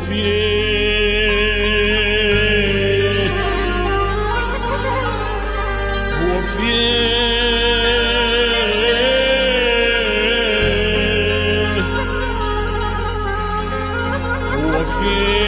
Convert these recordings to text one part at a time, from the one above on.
في ايه؟ هو في ايه؟ هو في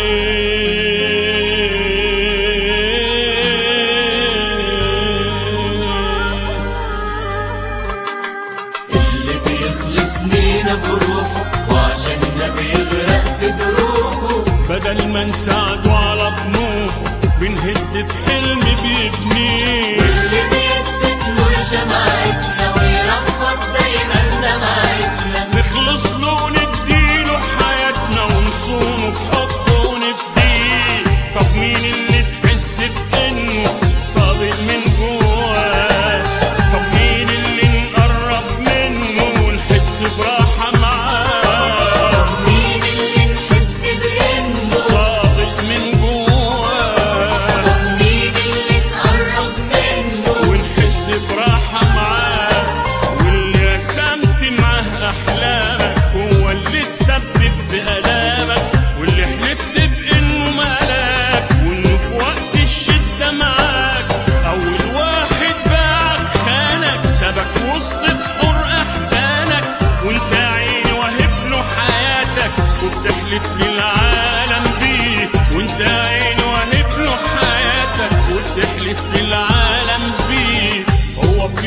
اللي بيخلص لينا بروحه وعشاننا بيغرق في دروبه، بدل ما نساعده على طموحه بنهد في حلم بيبنيه، واللي بيطفي في نور شمعتنا ويرخص دايما دمعتنا، نخلص له ونديله حياتنا ونصونه في حبه ونفديه. طب مين اللي تحس بانه صادق من جواه؟ طب مين اللي نقرب منه ونحس براحه معاه؟ مين اللي نحس بانه صادق من جواه، مين اللي نقرب منه ونحس براحه معاه. واللي رسمت معاه احلامك هو اللي تسبب في الامك، واللي حلفت بانه ملاك وانه في وقت الشده معاك. اول واحد باعك خانك سابك وسط بحور احزانك، وانت يا عيني واهب له حياتك وبتحلف للعالم بيه. وانت يا عيني واهب له حياتك وبتحلف للعالم بيه. هو في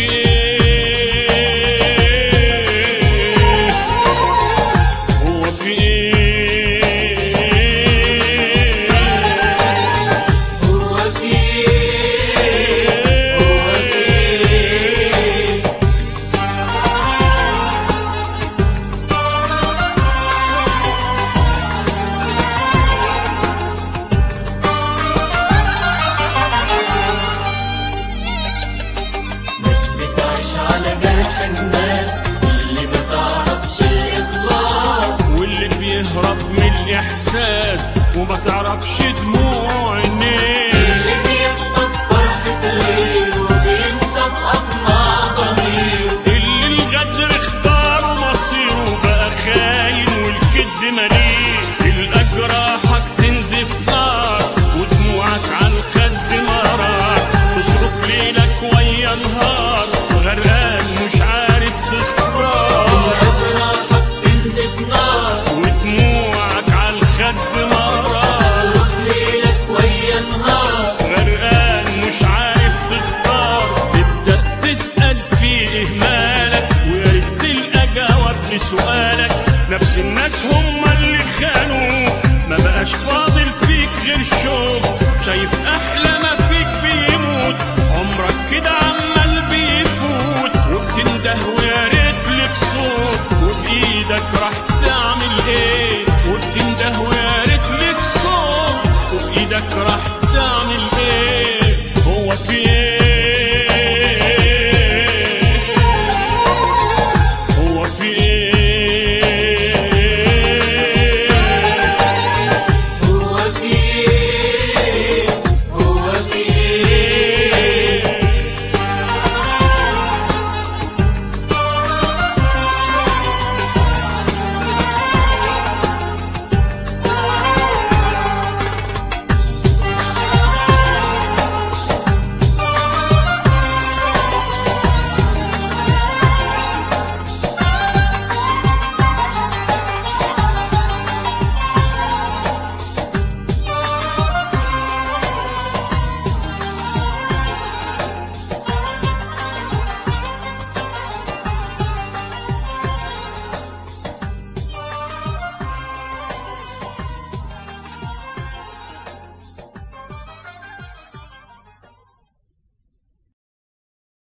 ايه؟ هو في ايه؟ هو في ايه؟ هو في ايه؟ ناس بتعيش على جرح الناس اللي ما تعرفش الإخلاص، واللي بيهرب من الإحساس وما تعرفش دموع عينيه، اللي بيخطف فرحة غيره وبينسى بأطماع ضميره، اللي الغدر اختاره مصيره بقى خاين والكد مليه. الأجراحك تنزف نار ودموعك عالخد مرار، تصرخ ليلك ويا نهار غرقان مش عارف تختار، أجراحك تنزف نار ودموعك عالخد مرار تصرخ ليلك ويا نهار، غرقان مش عارف تختار. تبدأ تسأل في إهمالك ويا ريت تلقى جواب لسؤالك. نفس الناس هم اللي خانوك، ما بقاش فاضل فيك غير شوق، شايف أحلى ما فيك بيموت. عمرك كده عم